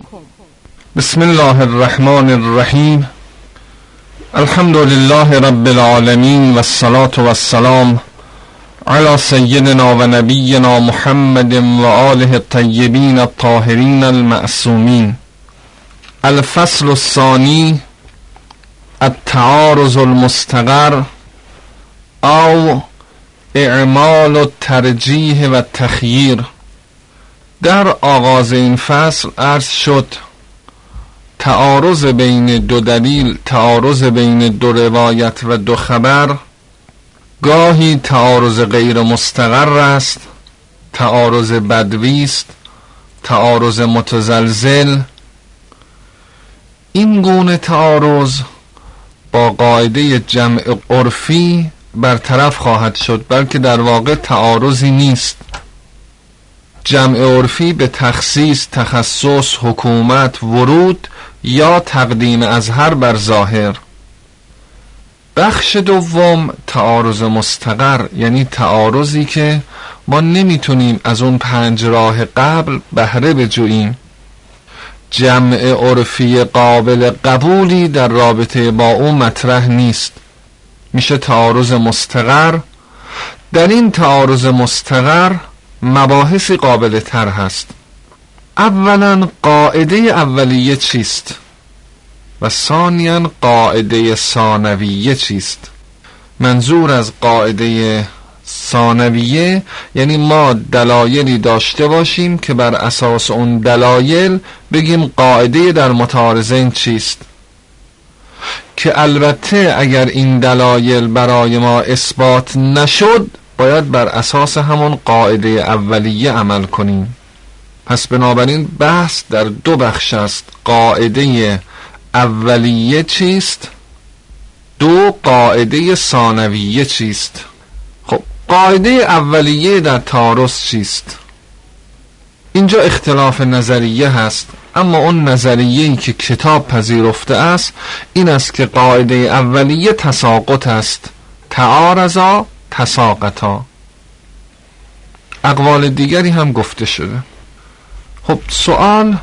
بسم الله الرحمن الرحیم. الحمد لله رب العالمین و الصلاة و السلام علی سیدنا و نبینا محمد و آله الطیبین الطاهرین المعصومین. الفصل الثانی، التعارض المستقر او اعمال الترجیح و التخییر. در آغاز این فصل عرض شد تعارض بین دو دلیل، تعارض بین دو روایت و دو خبر گاهی تعارض غیر مستقر است، تعارض بدوی است، تعارض متزلزل. این گونه تعارض با قاعده جمع عرفی برطرف خواهد شد، بلکه در واقع تعارضی نیست. جمع عرفی به تخصیص، تخصص، حکومت، ورود یا تقدیم اظهر بر ظاهر. بخش دوم تعارض مستقر، یعنی تعارضی که ما نمیتونیم از اون 5 راه قبل بهره بجوییم. جمع عرفی قابل قبولی در رابطه با اون مطرح نیست، میشه تعارض مستقر. در این تعارض مستقر مباحثی قابل تر هست. اولا قاعده اولیه چیست و ثانیاً قاعده ثانویه چیست. منظور از قاعده ثانویه یعنی ما دلایلی داشته باشیم که بر اساس اون دلایل بگیم قاعده در متعارضین چیست، که البته اگر این دلایل برای ما اثبات نشد باید بر اساس همون قاعده اولیه عمل کنیم. پس بنابراین بحث در 2 بخش است: قاعده اولیه چیست، 2 قاعده ثانویه چیست. خب قاعده اولیه در تعارض چیست؟ اینجا اختلاف نظریه هست، اما اون نظریه‌ای که کتاب پذیرفته است این است که قاعده اولیه تساقط است. تعارضا تساقطا. اقوال دیگری هم گفته شده. خب سوال،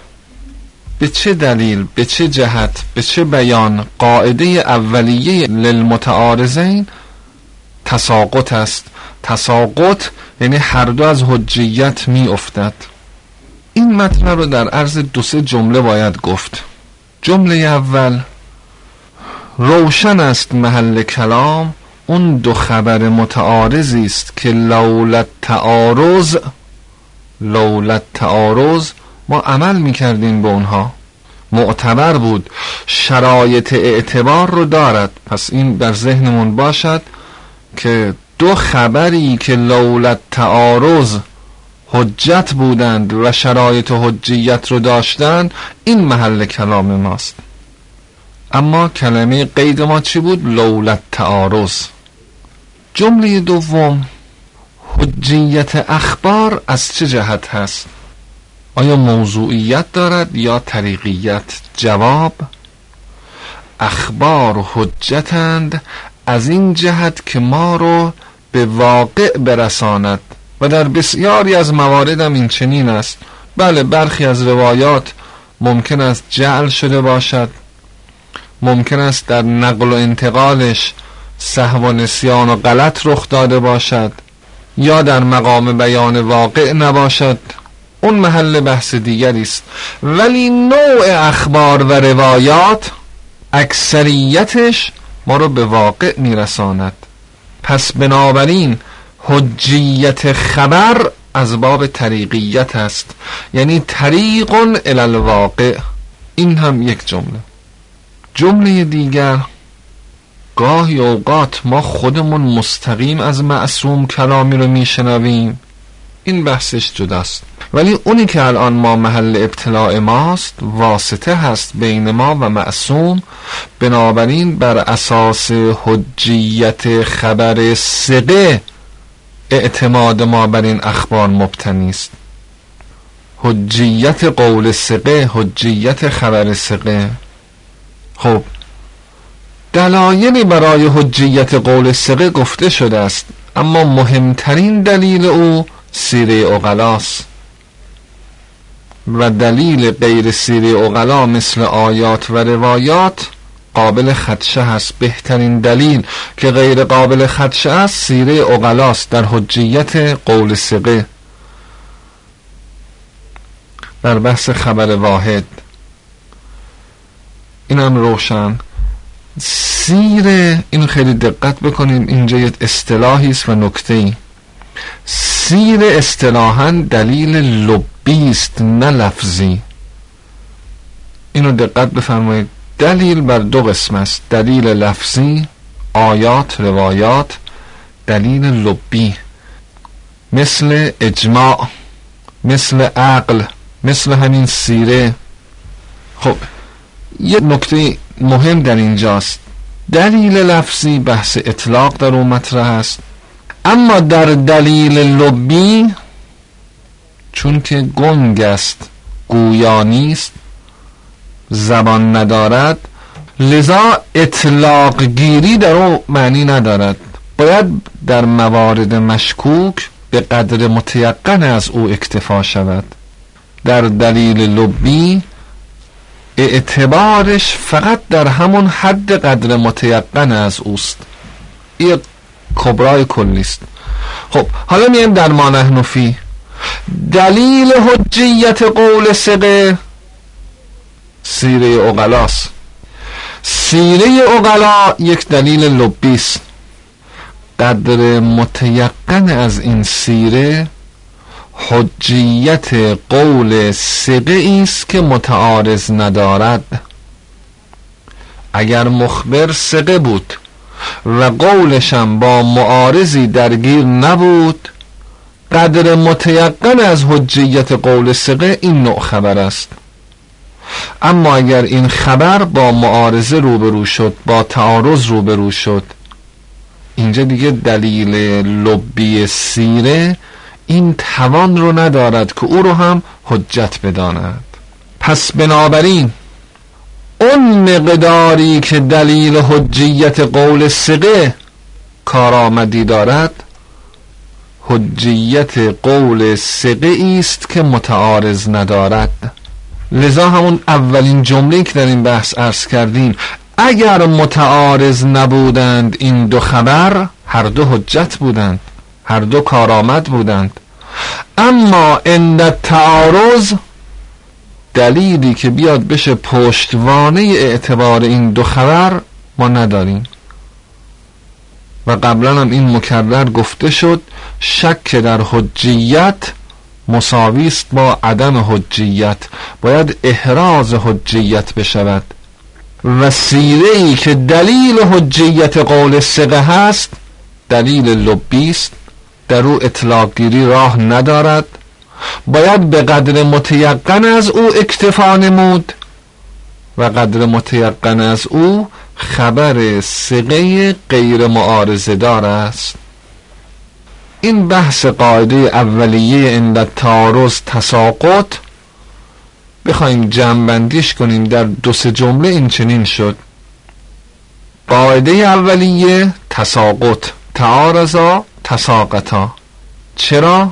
به چه دلیل، به چه جهت، به چه بیان قاعده اولیه للمتعارضین تساقط است؟ تساقط یعنی هر دو از حجیت می افتد. این مطلب رو در عرض 2-3 جمله باید گفت. جمله اول، روشن است محل کلام اون 2 خبر متعارضی است که لولت تعارض ما عمل میکردیم به اونها، معتبر بود، شرایط اعتبار رو دارد. پس این در ذهنمون باشد که 2 خبری که لولت تعارض حجت بودند و شرایط حجیت رو داشتند این محل کلام ماست. اما کلمه قید ما چی بود؟ لولت تعارض. جمله دوم، حجیت اخبار از چه جهت هست؟ آیا موضوعیت دارد یا طریقیت؟ جواب، اخبار حجتند از این جهت که ما رو به واقع برساند و در بسیاری از موارد هم این چنین است. بله، برخی از روایات ممکن است جعل شده باشد، ممکن است در نقل و انتقالش سهو و نسیان و غلط رخ داده باشد یا در مقام بیان واقع نباشد، اون محل بحث دیگری است. ولی نوع اخبار و روایات اکثریتش ما رو به واقع میرساند. پس بنابراین حجیت خبر از باب طریقیت است، یعنی طریق الی الواقع. این هم یک جمله. جمله دیگر، گاهی اوقات ما خودمون مستقیم از معصوم کلامی رو میشنویم، این بحثش جداست. ولی اونی که الان ما محل ابتلاع ماست واسطه هست بین ما و معصوم، بنابراین بر اساس حجیت خبر ثقه اعتماد ما بر این اخبار مبتنی است. حجیت قول ثقه، حجیت خبر ثقه. خب دلایلی برای حجیت قول ثقه گفته شده است، اما مهمترین دلیل او سیره عقلاست. و دلیل غیر سیره عقلا مثل آیات و روایات قابل خدشه هست. بهترین دلیل که غیر قابل خدشه است سیره عقلاست در حجیت قول ثقه. در بحث خبر واحد اینم روشن. سیره، این خیلی دقت بکنیم، اینجا یک اصطلاحی است و نکته‌ای. سیره اصطلاحاً دلیل لبی است نه لفظی. اینو دقت بفرمایید. دلیل بر دو قسم است: دلیل لفظی، آیات، روایات. دلیل لبی مثل اجماع، مثل عقل، مثل همین سیره. خب یه نکته مهم در اینجاست. دلیل لفظی بحث اطلاق در اون مطرح است، اما در دلیل لبی چون که گنگ است، گویا نیست، زبان ندارد، لذا اطلاق گیری در او معنی ندارد. باید در موارد مشکوک به قدر متیقن از او اکتفا شود. در دلیل لبی اعتبارش فقط در همون حد قدر متیقن از اوست. این کبرای کلیست. خب حالا میایم در ما نحن فی. دلیل حجیت قول ثقه سیره عقلاست. سیره عقلا یک دلیل لبی است. قدر متیقن از این سیره حجیت قول ثقه است که متعارض ندارد. اگر مخبر ثقه بود و قولشم با معارضی درگیر نبود، قدر متیقن از حجیت قول ثقه این نوع خبر است. اما اگر این خبر با معارضه روبرو شد، با تعارض روبرو شد، اینجا دیگه دلیل لبی سیره این توان رو ندارد که او رو هم حجت بداند. پس بنابراین اون مقداری که دلیل حجیت قول ثقه کارآمدی دارد، حجیت قول ثقه است که متعارض ندارد. لذا همون اولین جمله که در این بحث عرض کردیم، اگر متعارض نبودند این دو خبر، هر دو حجت بودند، هر دو کارآمد بودند. اما عند تعارض دلیلی که بیاد بشه پشتوانه اعتبار این دو خبر ما نداریم. و قبلا هم این مکرر گفته شد، شک در حجیت مساوی است با عدم حجیت، باید احراز حجیت بشود. و سیره‌ای که دلیل حجیت قول ثقه هست دلیل لبی است، در او اطلاق گیری راه ندارد، باید به قدر متیقن از او اکتفا نمود و قدر متیقن از او خبر ثقه غیر معارضه دار است. این بحث قاعده اولیه عند تعارض تساقط بخوایم جمع‌بندیش کنیم در دو سه جمله این چنین شد. قاعده اولیه تساقط، تعارضا تساقطا. چرا؟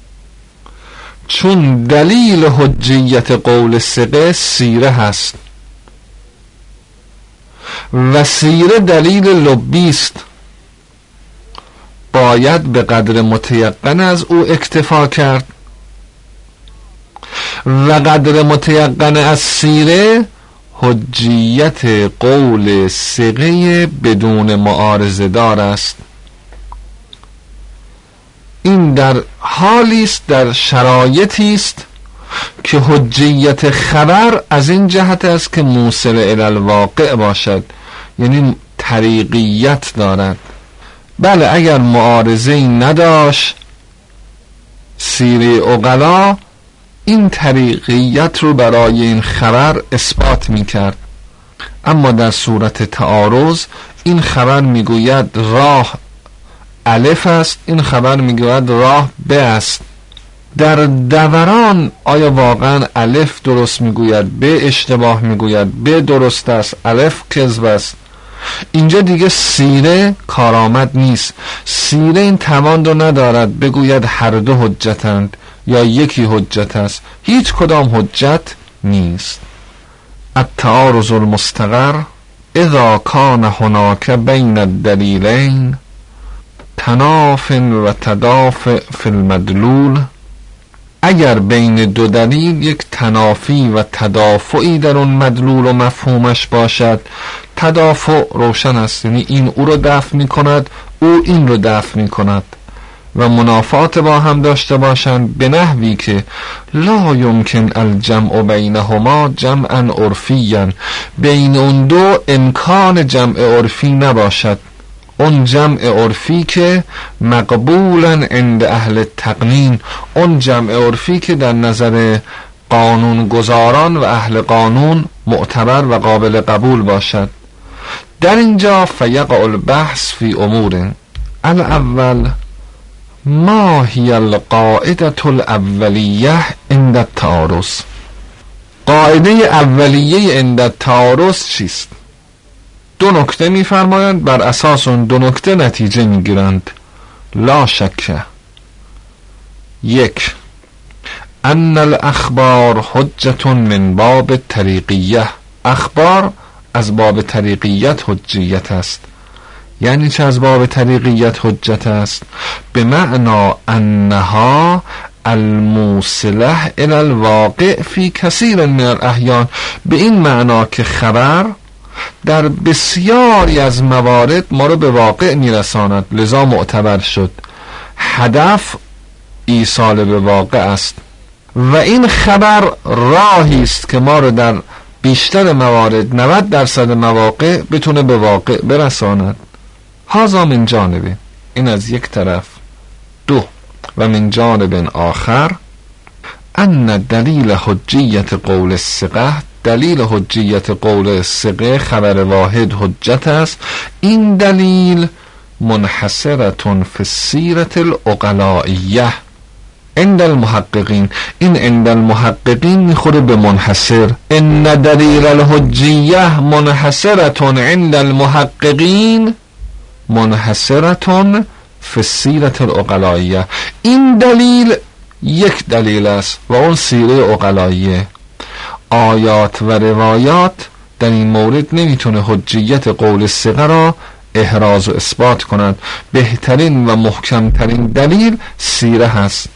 چون دلیل حجیت قول ثقه سیره هست و سیره دلیل لبی است، باید به قدر متیقن از او اکتفا کرد و قدر متیقن از سیره حجیت قول ثقه بدون معارضه دار است. این در حالی است، در شرایطی است که حجیت خبر از این جهت است که موصل الی الواقع باشد، یعنی طریقیت دارد. بله اگر معارضه‌ای نداشت سیره عقلا این طریقیت رو برای این خبر اثبات می‌کرد، اما در صورت تعارض این خبر میگوید راه الف است، این خبر میگوید راه ب است. در دوران آیا واقعا الف درست میگوید، ب اشتباه میگوید، ب درست است، الف کذب است؟ اینجا دیگه سیره کارآمد نیست. سیره این توان رو ندارد بگوید هر دو حجتند یا یکی حجت است. هیچ کدام حجت نیست. التعارض المستقر اذا کان هناك بین الدلیلین تناف و تدافع فی المدلول، اگر بین دو دلیل یک تنافی و تدافعی در اون مدلول و مفهومش باشد، تدافع روشن است، یعنی این او رو دفع می کند، او این رو دفع می کند و منافات با هم داشته باشند به نحوی که لا یمکن الجمع بینهما جمعا عرفیا، بین اون دو امکان جمع عرفی نباشد، اون جمع عرفی که مقبولا عند اهل تقنین، اون جمع عرفی که در نظر قانون گذاران و اهل قانون معتبر و قابل قبول باشد. در اینجا فیقع البحث فی امور. الاول ما هی القاعده الاولیه عند التعارض، قاعده اولیه عند التعارض چیست؟ دو نکته می‌فرمایند، بر اساس اون دو نکته نتیجه میگیرند. لا شک، یک، ان الاخبار حجة من باب طریقیه، اخبار از باب طریقیت حجیت است. یعنی چه از باب طریقیت حجت است؟ به معنی انها الموصله الى الواقع فی کثیر من الاحیان، به این معنا که خبر در بسیاری از موارد ما رو به واقع میرساند، لذا معتبر شد. هدف ایصال به واقع است و این خبر راهی است که ما رو در بیشتر موارد 90% مواقع بتونه به واقع برساند. هذا من جانبه، این از یک طرف. دو، و من جانب آخر ان دلیل حجیت قول الثقه، دلیل حجیت قول الثقه خبر واحد حجت است. این دلیل منحصرة فی السیرة العقلائیه عند المحققین، این عند المحققین میخوره به منحصر. ان دلیل الحجیه منحصرة عند المحققین منحصرة فی السیرة العقلائیه، این دلیل یک دلیل است و اون سیره عقلائیه. آیات و روایات در این مورد نمیتونه حجیت قول الثقه را احراز و اثبات کنند. بهترین و محکمترین دلیل سیره هست.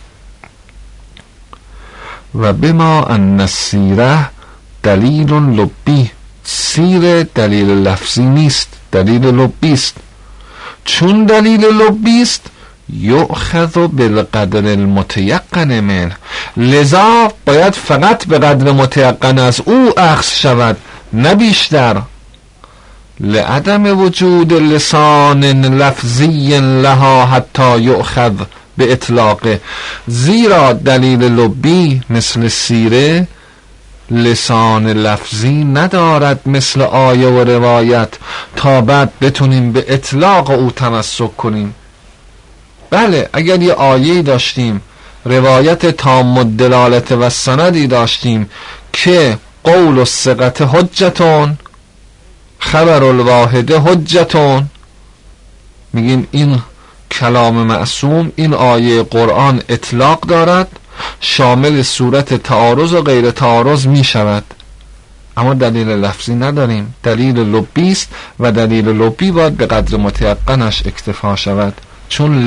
و بما ان السیره دلیل لبی، سیره دلیل لفظی نیست، دلیل لبی است. چون دلیل لبی است یؤخذ بالقدر المتیقن منه، لذا باید فقط به قدر متیقن از او اخذ شود، نه بیشتر. لعدم وجود لسان لفظی لها حتی یؤخذ به اطلاقه، زیرا دلیل لبی مثل سیره لسان لفظی ندارد مثل آیه و روایت تا بعد بتونیم به اطلاق او تمسک کنیم. بله، اگر یه آیه‌ای داشتیم، روایت تام الدلالت و سندی داشتیم که قول الثقة حجتون، خبر الواحد حجتون، میگیم این کلام معصوم، این آیه قرآن اطلاق دارد، شامل صورت تعارض و غیر تعارض می شود، اما دلیل لفظی نداریم، دلیل لبی است و دلیل لبی باید به قدر متیقنش اکتفا شود. چون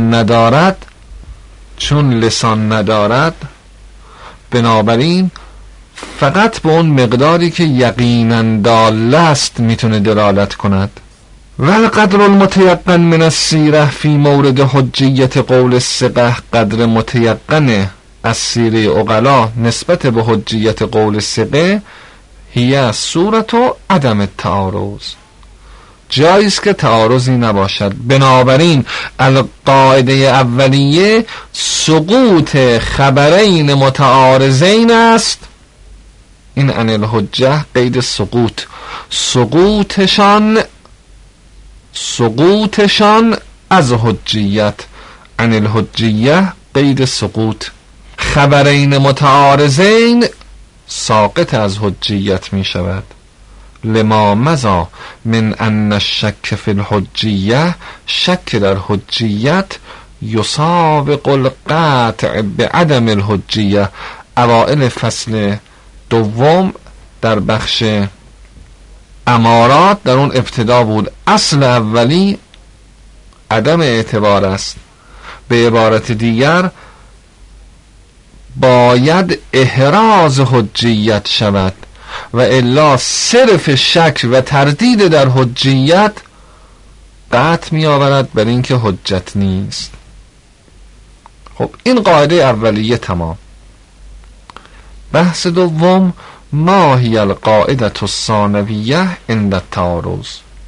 لسان ندارد بنابراین فقط به اون مقداری که یقینا دال است میتونه دلالت کند. والقدر المتیقن من السیره فی مورد حجیت قول الثقه، قدر متیقن از سیره عقلا نسبت به حجیت قول الثقه هی صورت و عدم التعارض، جایز که تعارضی نباشد. بنابراین القاعده اولیه سقوط خبرین متعارضین است. این عن الحجه قید سقوط، سقوطشان از حجیت، عن الحجیه قید سقوط. خبرین متعارضین ساقط از حجیت می شود. لما مضا من ان الشک فی الحجیه، شک در حجیت یسابق القطع به عدم الحجیه. اوائل فصل دوم در بخش امارات در اون ابتدا بود. اصل اولی عدم اعتبار است. به عبارت دیگر باید احراز حجیت شود و الا صرف شک و تردید در حجیت قطع می آورد بر اینکه حجت نیست. خب این قاعده اولیه تمام. بحث دوم، ما هی القاعده الثانویه عند التعارض.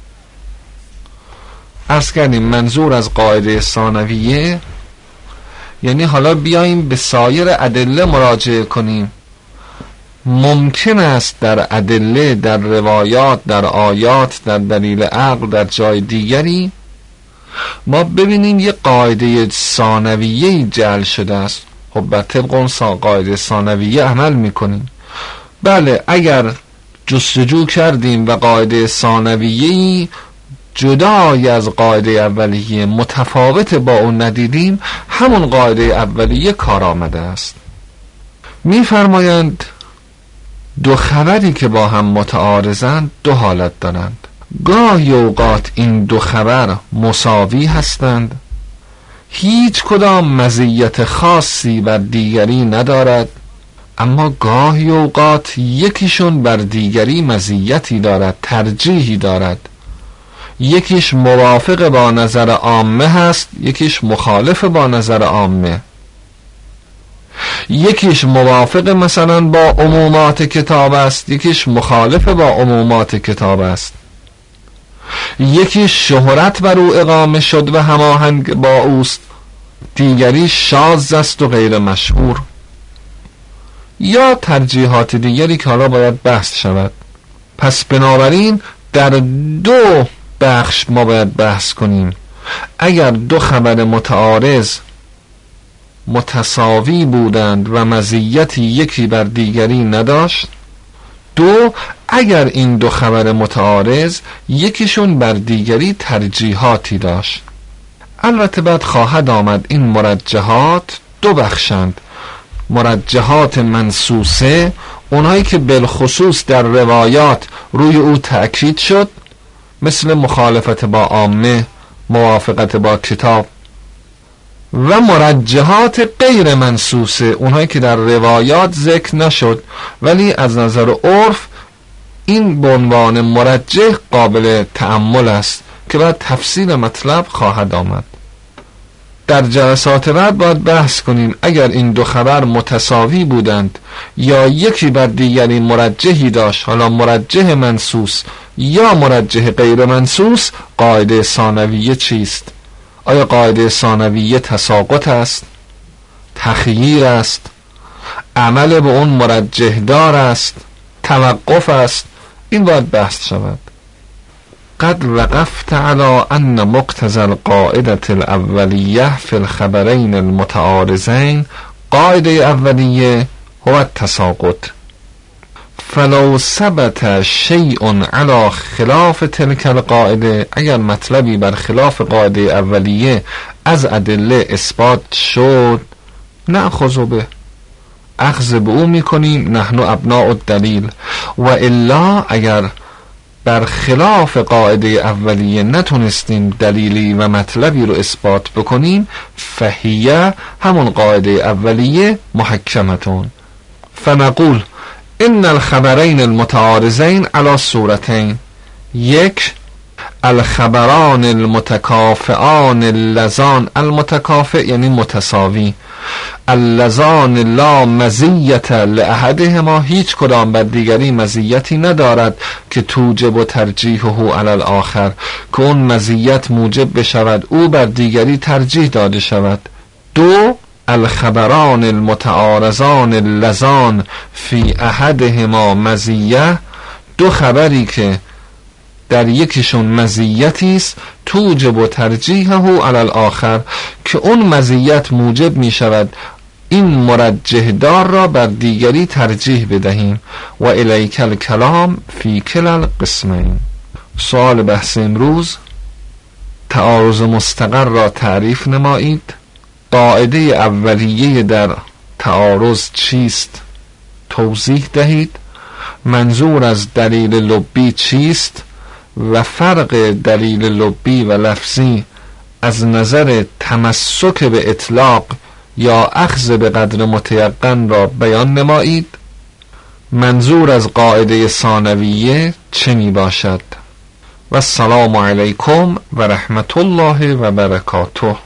عرض کردیم منظور از قاعده ثانویه یعنی حالا بیاییم به سایر ادله مراجعه کنیم. ممکن است در ادله، در روایات، در آیات، در دلیل عقل، در جای دیگری ما ببینیم یه قاعده ثانویه جعل شده است. خب بر طبق اون قاعده ثانویه عمل میکنیم. بله، اگر جستجو کردیم و قاعده ثانویه جدای از قاعده اولیه متفاوت با اون ندیدیم، همون قاعده اولیه کار آمده است. میفرمایند دو خبری که با هم متعارضند دو حالت دارند. گاهی اوقات این دو خبر مساوی هستند، هیچ کدام مزیت خاصی بر دیگری ندارد، اما گاهی اوقات یکیشون بر دیگری مزیتی دارد، ترجیحی دارد. یکیش موافق با نظر عامه هست، یکیش مخالف با نظر عامه. یکیش موافق مثلا با عمومات کتاب است، یکیش مخالف با عمومات کتاب است. یکیش شهرت بر او اقامه شد و هماهنگ با اوست، دیگری شاذ است و غیر مشهور. یا ترجیحات دیگری که حالا باید بحث شود. پس بنابراین در دو بخش ما باید بحث کنیم. اگر دو خبر متعارض متساوی بودند و مزیتی یکی بر دیگری نداشت. دو، اگر این دو خبر متعارض یکیشون بر دیگری ترجیحاتی داشت. البته بعد خواهد آمد این مرجحات دو بخشند. مرجحات منصوصه، اونهایی که بالخصوص در روایات روی او تأکید شد، مثل مخالفت با عامه، موافقت با کتاب. و مرجحات غیر منصوصه، اونهایی که در روایات ذکر نشد ولی از نظر عرف این به عنوان مرجح قابل تأمل است که بعد تفصیل مطلب خواهد آمد. در جلسات بعد باید بحث کنیم اگر این دو خبر متساوی بودند یا یکی بر دیگری مرجحی داشت، حالا مرجح منصوص یا مرجح غیر منصوص، قاعده ثانویه چیست؟ آیا قاعده ثانویه تساقط است؟ تخییر است؟ عمل به اون مرجح دار است؟ توقف است؟ این باید بحث شود. قد وقفت على ان مقتضى القاعده الاولیه فی الخبرین المتعارضین، قاعده اولیه هو التساقط. فلو ثبت شیء علی خلاف تلک القاعده، اگر مطلبی بر خلاف قاعده اولیه از ادله اثبات شد، نأخذ به، اخذ به او میکنیم، نحن ابناء الدلیل. و الا اگر بر خلاف قاعده اولیه نتونستیم دلیلی و مطلبی رو اثبات بکنیم، فهیه، همون قاعده اولیه، محکمتون. فنقول ان الخبرین المتعارضین علی صورتین: یک، الخبران المتکافئان اللذان، المتکافئ یعنی متساوی، اللذان لا مزیت لاحدهما، هیچ کدام بر دیگری مزیتی ندارد که توجب و ترجیحه علی الاخر، که اون مزیت موجب بشود او بر دیگری ترجیح داده شود. دو، الخبران المتعارضان اللذان فی احدهما مزیه، دو خبری که در یکیشون مزیتی است، توجب و ترجیحه علی الاخر، که اون مزیت موجب می شود این مرجح دار را بر دیگری ترجیح بدهیم. و الیک الکلام فی کلا القسمین. سوال بحث امروز: تعارض مستقر را تعریف نمایید. قاعده اولیه در تعارض چیست توضیح دهید. منظور از دلیل لبی چیست و فرق دلیل لبی و لفظی از نظر تمسک به اطلاق یا اخذ به قدر متیقن را بیان نمایید. منظور از قاعده ثانویه چه می باشد؟ و السلام علیکم و رحمت الله و برکاته.